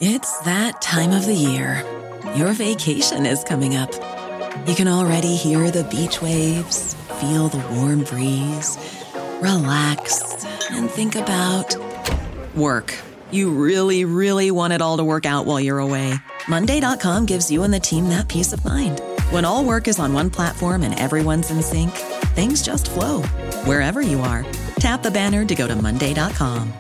It's that time of the year. Your vacation is coming up. You can already hear the beach waves, feel the warm breeze, relax, and think about work. You really, really want it all to work out while you're away. Monday.com gives you and the team that peace of mind. When all work is on one platform and everyone's in sync, things just flow. Wherever you are, tap the banner to go to Monday.com.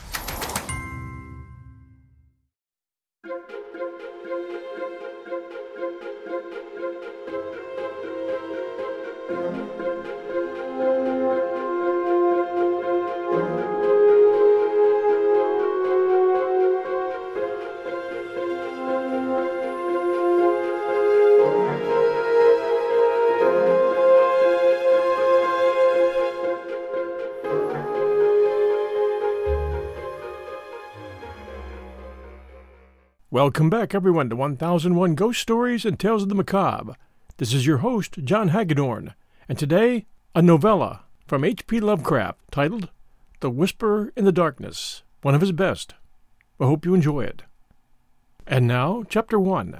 Welcome back, everyone, to 1001 Ghost Stories and Tales of the Macabre. This is your host, John Hagedorn, and today, a novella from H.P. Lovecraft titled The Whisper in the Darkness, one of his best. I hope you enjoy it. And now, Chapter 1.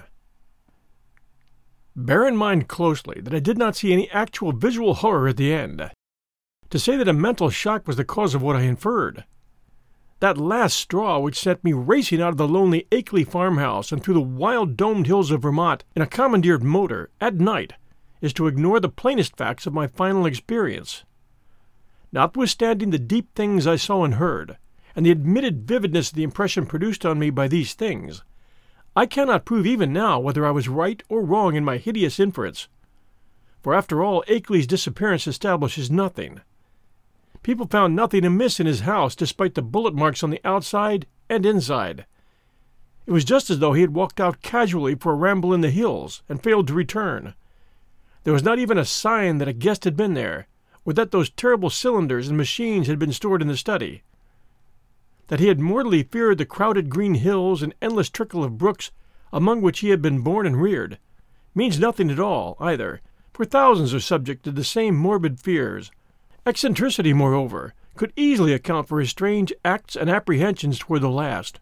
Bear in mind closely that I did not see any actual visual horror at the end. To say that a mental shock was the cause of what I inferred. That last straw which sent me racing out of the lonely Akeley farmhouse and through the wild domed hills of Vermont in a commandeered motor, at night, is to ignore the plainest facts of my final experience. Notwithstanding the deep things I saw and heard, and the admitted vividness of the impression produced on me by these things, I cannot prove even now whether I was right or wrong in my hideous inference. For after all, Akeley's disappearance establishes nothing. People found nothing amiss in his house despite the bullet marks on the outside and inside. It was just as though he had walked out casually for a ramble in the hills and failed to return. There was not even a sign that a guest had been there, or that those terrible cylinders and machines had been stored in the study. That he had mortally feared the crowded green hills and endless trickle of brooks among which he had been born and reared means nothing at all, either, for thousands are subject to the same morbid fears. Eccentricity, moreover, could easily account for his strange acts and apprehensions toward the last.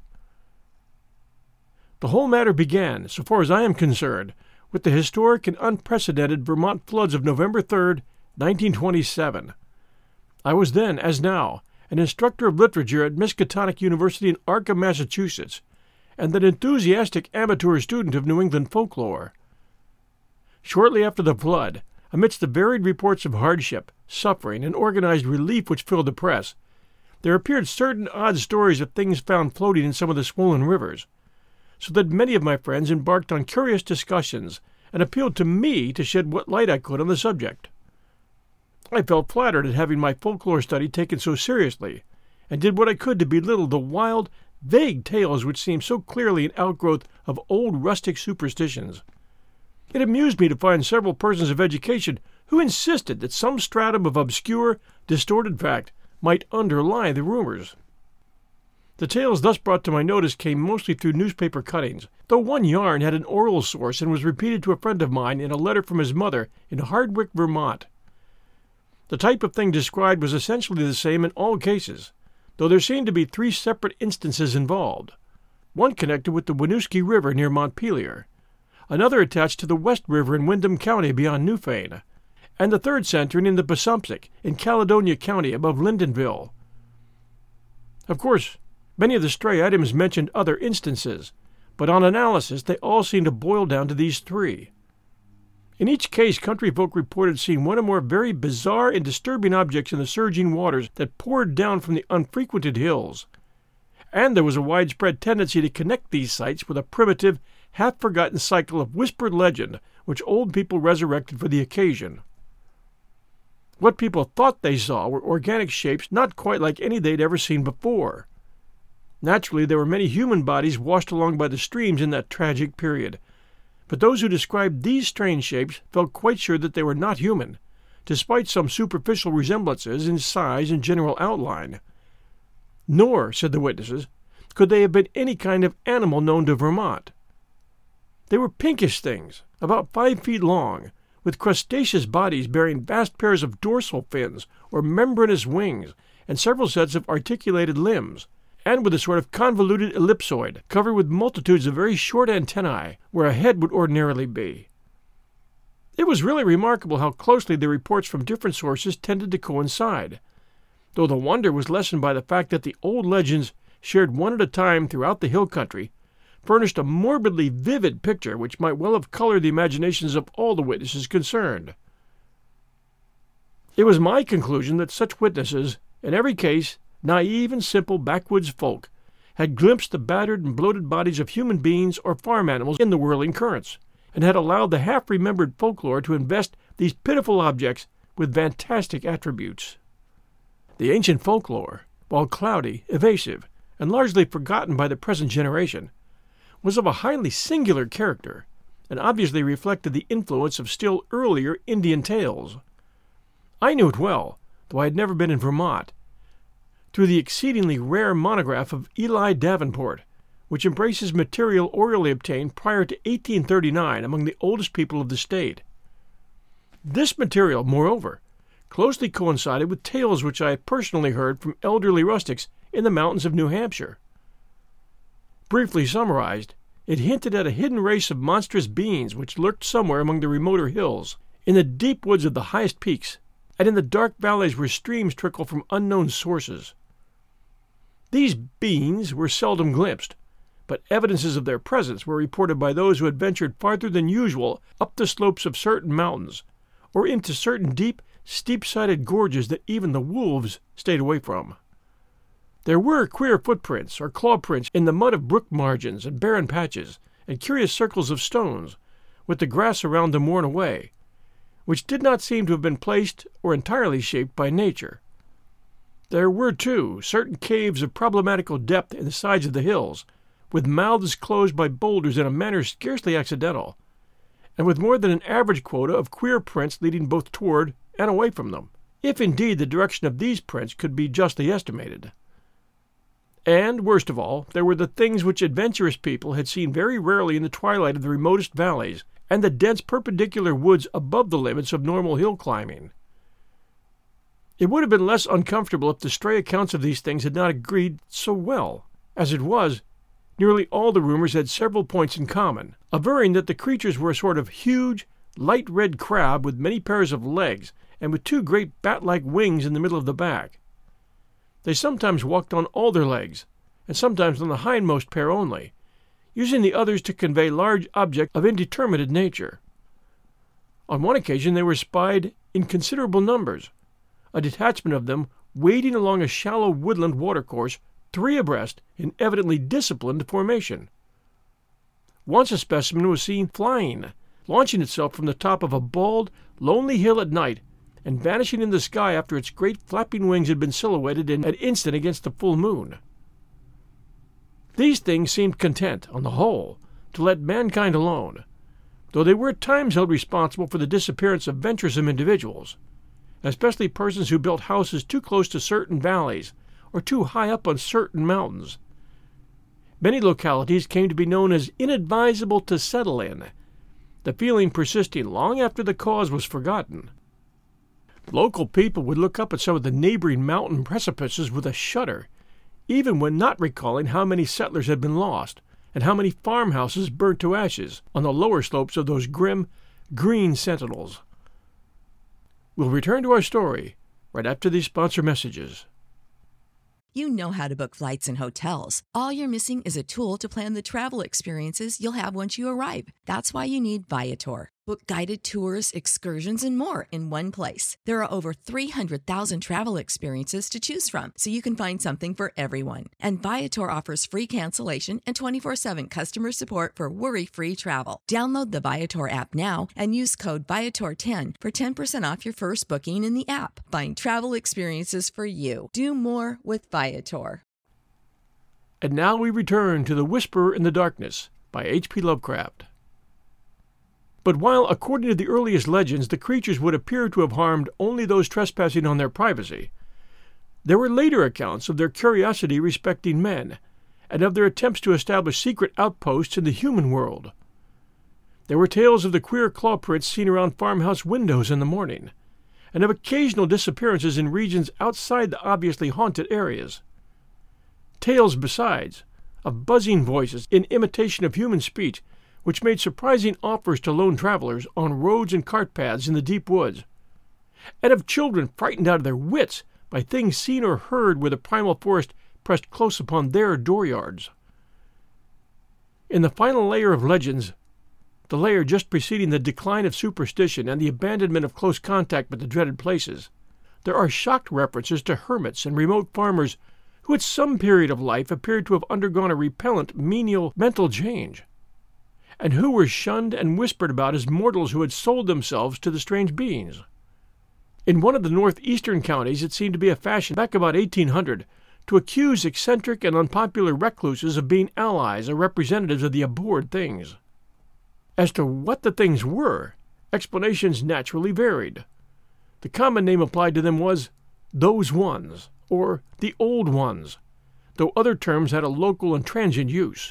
The whole matter began, so far as I am concerned, with the historic and unprecedented Vermont floods of November 3rd, 1927. I was then, as now, an instructor of literature at Miskatonic University in Arkham, Massachusetts, and an enthusiastic amateur student of New England folklore. Shortly after the flood, amidst the varied reports of hardship, suffering, and organized relief which filled the press, there appeared certain odd stories of things found floating in some of the swollen rivers, so that many of my friends embarked on curious discussions and appealed to me to shed what light I could on the subject. I felt flattered at having my folklore study taken so seriously, and did what I could to belittle the wild, vague tales which seemed so clearly an outgrowth of old rustic superstitions. It amused me to find several persons of education who insisted that some stratum of obscure, distorted fact might underlie the rumors. The tales thus brought to my notice came mostly through newspaper cuttings, though one yarn had an oral source and was repeated to a friend of mine in a letter from his mother in Hardwick, Vermont. The type of thing described was essentially the same in all cases, though there seemed to be 3 separate instances involved, one connected with the Winooski River near Montpelier, another attached to the West River in Windham County beyond Newfane, and the third centering in the Passumpsic in Caledonia County above Lyndonville. Of course, many of the stray items mentioned other instances, but on analysis they all seemed to boil down to these 3. In each case, country folk reported seeing one or more very bizarre and disturbing objects in the surging waters that poured down from the unfrequented hills, and there was a widespread tendency to connect these sights with a primitive, half-forgotten cycle of whispered legend which old people resurrected for the occasion. What people thought they saw were organic shapes not quite like any they'd ever seen before. Naturally, there were many human bodies washed along by the streams in that tragic period, but those who described these strange shapes felt quite sure that they were not human, despite some superficial resemblances in size and general outline. Nor, said the witnesses, could they have been any kind of animal known to Vermont. They were pinkish things, about 5 feet long, with crustaceous bodies bearing vast pairs of dorsal fins or membranous wings and several sets of articulated limbs, and with a sort of convoluted ellipsoid covered with multitudes of very short antennae where a head would ordinarily be. It was really remarkable how closely the reports from different sources tended to coincide, though the wonder was lessened by the fact that the old legends, shared one at a time throughout the hill country, furnished a morbidly vivid picture which might well have colored the imaginations of all the witnesses concerned. It was my conclusion that such witnesses, in every case naive and simple backwoods folk, had glimpsed the battered and bloated bodies of human beings or farm animals in the whirling currents, and had allowed the half-remembered folklore to invest these pitiful objects with fantastic attributes. The ancient folklore, while cloudy, evasive, and largely forgotten by the present generation, was of a highly singular character, and obviously reflected the influence of still earlier Indian tales. I knew it well, though I had never been in Vermont, through the exceedingly rare monograph of Eli Davenport, which embraces material orally obtained prior to 1839 among the oldest people of the state. This material, moreover, closely coincided with tales which I had personally heard from elderly rustics in the mountains of New Hampshire. Briefly summarized, it hinted at a hidden race of monstrous beings which lurked somewhere among the remoter hills, in the deep woods of the highest peaks, and in the dark valleys where streams trickle from unknown sources. These beings were seldom glimpsed, but evidences of their presence were reported by those who had ventured farther than usual up the slopes of certain mountains, or into certain deep, steep-sided gorges that even the wolves stayed away from. There were queer footprints or claw prints in the mud of brook margins and barren patches, and curious circles of stones, with the grass around them worn away, which did not seem to have been placed or entirely shaped by nature. There were, too, certain caves of problematical depth in the sides of the hills, with mouths closed by boulders in a manner scarcely accidental, and with more than an average quota of queer prints leading both toward and away from them, if indeed the direction of these prints could be justly estimated. And, worst of all, there were the things which adventurous people had seen very rarely in the twilight of the remotest valleys and the dense perpendicular woods above the limits of normal hill climbing. It would have been less uncomfortable if the stray accounts of these things had not agreed so well. As it was, nearly all the rumors had several points in common, averring that the creatures were a sort of huge, light red crab with many pairs of legs and with two great bat-like wings in the middle of the back. They sometimes walked on all their legs, and sometimes on the hindmost pair only, using the others to convey large objects of indeterminate nature. On one occasion they were spied in considerable numbers, a detachment of them wading along a shallow woodland watercourse 3 abreast in evidently disciplined formation. Once a specimen was seen flying, launching itself from the top of a bald, lonely hill at night, and vanishing in the sky after its great flapping wings had been silhouetted in an instant against the full moon. These things seemed content, on the whole, to let mankind alone, though they were at times held responsible for the disappearance of venturesome individuals, especially persons who built houses too close to certain valleys or too high up on certain mountains. Many localities came to be known as inadvisable to settle in, the feeling persisting long after the cause was forgotten. Local people would look up at some of the neighboring mountain precipices with a shudder, even when not recalling how many settlers had been lost and how many farmhouses burnt to ashes on the lower slopes of those grim, green sentinels. We'll return to our story right after these sponsor messages. You know how to book flights and hotels. All you're missing is a tool to plan the travel experiences you'll have once you arrive. That's why you need Viator. Book guided tours, excursions, and more in one place. There are over 300,000 travel experiences to choose from, so you can find something for everyone. And Viator offers free cancellation and 24/7 customer support for worry-free travel. Download the Viator app now and use code Viator10 for 10% off your first booking in the app. Find travel experiences for you. Do more with Viator. And now we return to The Whisperer in the Darkness by H.P. Lovecraft. But while, according to the earliest legends, the creatures would appear to have harmed only those trespassing on their privacy, there were later accounts of their curiosity respecting men, and of their attempts to establish secret outposts in the human world. There were tales of the queer claw prints seen around farmhouse windows in the morning, and of occasional disappearances in regions outside the obviously haunted areas. Tales, besides, of buzzing voices in imitation of human speech, which made surprising offers to lone travelers on roads and cart paths in the deep woods, and of children frightened out of their wits by things seen or heard where the primal forest pressed close upon their dooryards. In the final layer of legends, the layer just preceding the decline of superstition and the abandonment of close contact with the dreaded places, there are shocked references to hermits and remote farmers who at some period of life appeared to have undergone a repellent, menial mental change, and who were shunned and whispered about as mortals who had sold themselves to the strange beings. In one of the northeastern counties it seemed to be a fashion back about 1800 to accuse eccentric and unpopular recluses of being allies or representatives of the abhorred things. As to what the things were, explanations naturally varied. The common name applied to them was "those ones," or "the old ones," though other terms had a local and transient use.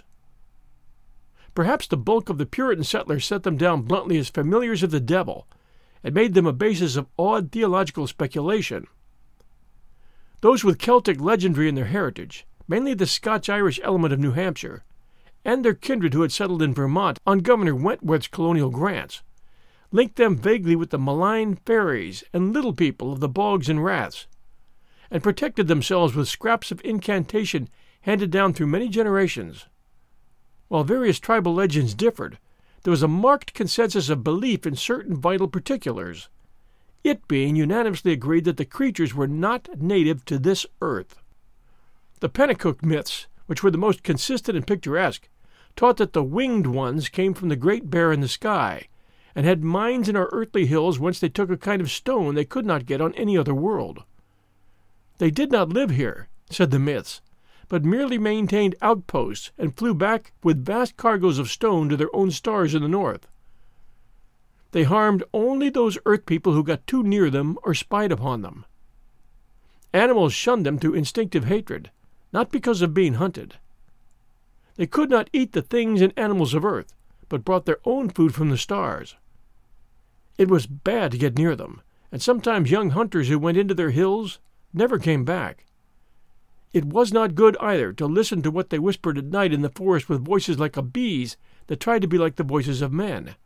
Perhaps the bulk of the Puritan settlers set them down bluntly as familiars of the devil, and made them a basis of odd theological speculation. Those with Celtic legendry in their heritage, mainly the Scotch-Irish element of New Hampshire, and their kindred who had settled in Vermont on Governor Wentworth's colonial grants, linked them vaguely with the malign fairies and little people of the bogs and raths, and protected themselves with scraps of incantation handed down through many generations. While various tribal legends differed, there was a marked consensus of belief in certain vital particulars, it being unanimously agreed that the creatures were not native to this earth. The Pennacook myths, which were the most consistent and picturesque, taught that the winged ones came from the Great Bear in the sky, and had mines in our earthly hills whence they took a kind of stone they could not get on any other world. They did not live here, said the myths, but merely maintained outposts and flew back with vast cargoes of stone to their own stars in the north. They harmed only those earth people who got too near them or spied upon them. Animals shunned them through instinctive hatred, not because of being hunted. They could not eat the things and animals of earth, but brought their own food from the stars. It was bad to get near them, and sometimes young hunters who went into their hills never came back. It was not good either to listen to what they whispered at night in the forest with voices like a bee's that tried to be like the voices of men.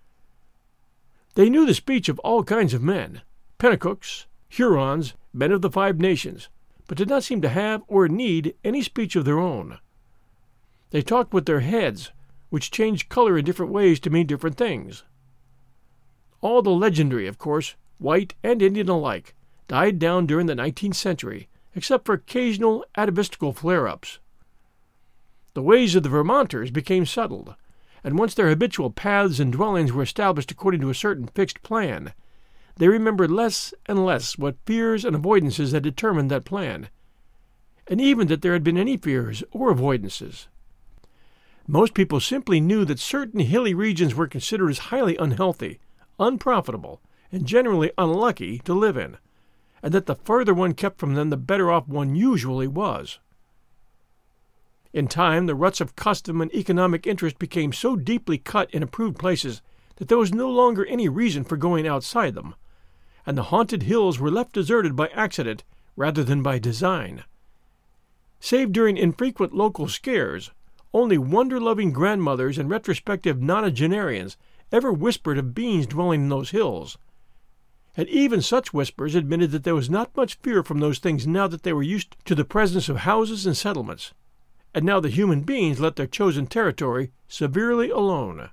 They knew the speech of all kinds of men, Pennacooks, Hurons, men of the Five Nations, but did not seem to have or need any speech of their own. They talked with their heads, which changed color in different ways to mean different things. All the legendary, of course, white and Indian alike, died down during the 19th century, except for occasional atavistical flare-ups. The ways of the Vermonters became settled, and once their habitual paths and dwellings were established according to a certain fixed plan, they remembered less and less what fears and avoidances had determined that plan, and even that there had been any fears or avoidances. Most people simply knew that certain hilly regions were considered as highly unhealthy, unprofitable, and generally unlucky to live in, and that the further one kept from them the better off one usually was. In time, the ruts of custom and economic interest became so deeply cut in approved places that there was no longer any reason for going outside them, and the haunted hills were left deserted by accident rather than by design. Save during infrequent local scares, only wonder-loving grandmothers and retrospective nonagenarians ever whispered of beings dwelling in those hills, and even such whispers admitted that there was not much fear from those things now that they were used to the presence of houses and settlements, and now the human beings let their chosen territory severely alone.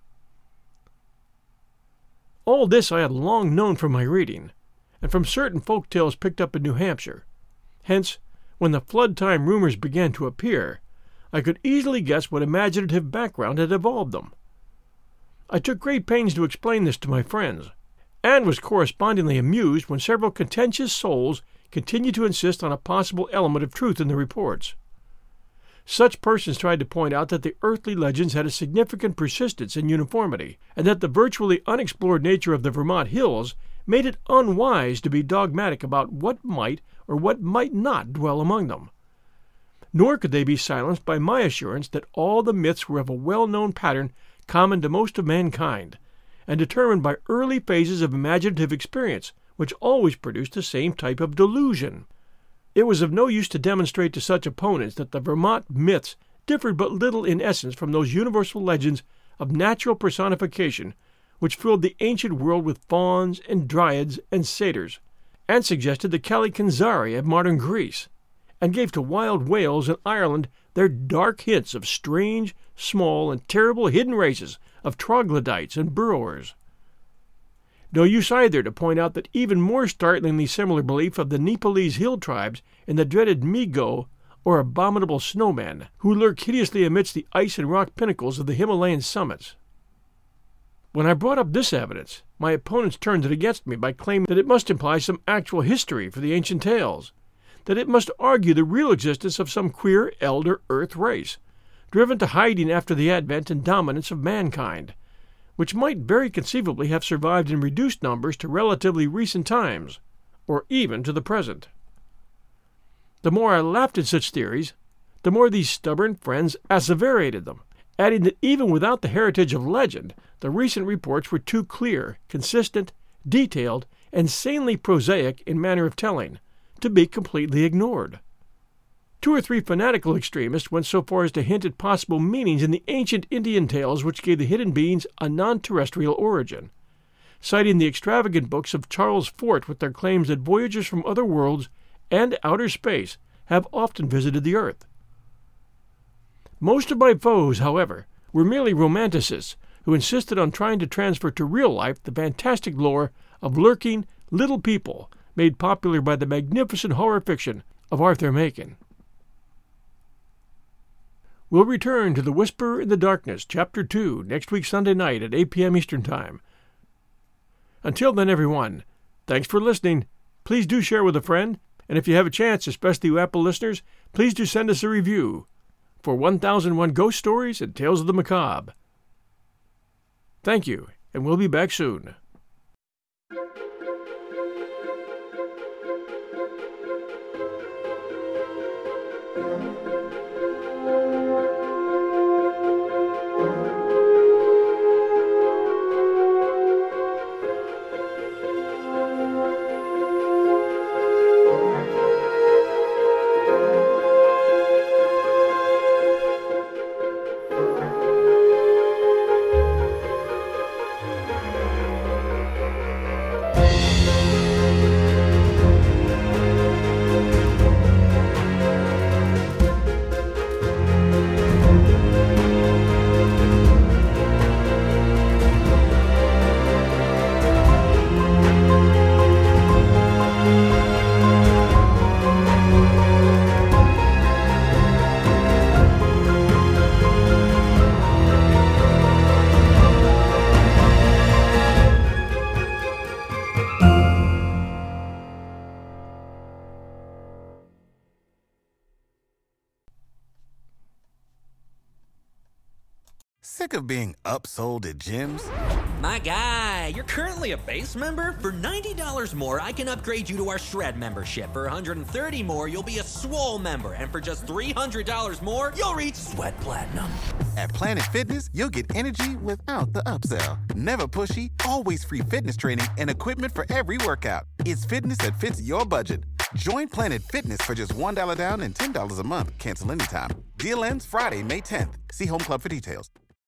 All this I had long known from my reading, and from certain folk tales picked up in New Hampshire. Hence, when the flood-time rumors began to appear, I could easily guess what imaginative background had evolved them. I took great pains to explain this to my friends, and was correspondingly amused when several contentious souls continued to insist on a possible element of truth in the reports. Such persons tried to point out that the earthly legends had a significant persistence and uniformity, and that the virtually unexplored nature of the Vermont hills made it unwise to be dogmatic about what might or what might not dwell among them. Nor could they be silenced by my assurance that all the myths were of a well-known pattern common to most of mankind, and determined by early phases of imaginative experience, which always produced the same type of delusion. It was of no use to demonstrate to such opponents that the Vermont myths differed but little in essence from those universal legends of natural personification which filled the ancient world with fauns and dryads and satyrs, and suggested the Kalikanzari of modern Greece, and gave to wild Wales and Ireland their dark hints of strange, small, and terrible hidden races of troglodytes and burrowers. No use either to point out that even more startlingly similar belief of the Nepalese hill tribes in the dreaded Migo, or abominable snowmen, who lurk hideously amidst the ice and rock pinnacles of the Himalayan summits. When I brought up this evidence, my opponents turned it against me by claiming that it must imply some actual history for the ancient tales, that it must argue the real existence of some queer elder earth race, driven to hiding after the advent and dominance of mankind, which might very conceivably have survived in reduced numbers to relatively recent times, or even to the present. The more I laughed at such theories, the more these stubborn friends asseverated them, adding that even without the heritage of legend, the recent reports were too clear, consistent, detailed, and sanely prosaic in manner of telling, to be completely ignored. 2 or 3 fanatical extremists went so far as to hint at possible meanings in the ancient Indian tales which gave the hidden beings a non-terrestrial origin, citing the extravagant books of Charles Fort with their claims that voyagers from other worlds and outer space have often visited the earth. Most of my foes, however, were merely romanticists who insisted on trying to transfer to real life the fantastic lore of lurking little people made popular by the magnificent horror fiction of Arthur Machen. We'll return to The Whisper in the Darkness, Chapter 2, next week Sunday night at 8 p.m. Eastern Time. Until then, everyone, thanks for listening. Please do share with a friend, and if you have a chance, especially you Apple listeners, please do send us a review for 1001 Ghost Stories and Tales of the Macabre. Thank you, and we'll be back soon. Sick of being upsold at gyms? My guy, you're currently a base member? For $90 more, I can upgrade you to our Shred membership. For $130 more, you'll be a Swole member. And for just $300 more, you'll reach Sweat Platinum. At Planet Fitness, you'll get energy without the upsell. Never pushy, always free fitness training and equipment for every workout. It's fitness that fits your budget. Join Planet Fitness for just $1 down and $10 a month. Cancel anytime. Deal ends Friday, May 10th. See Home Club for details.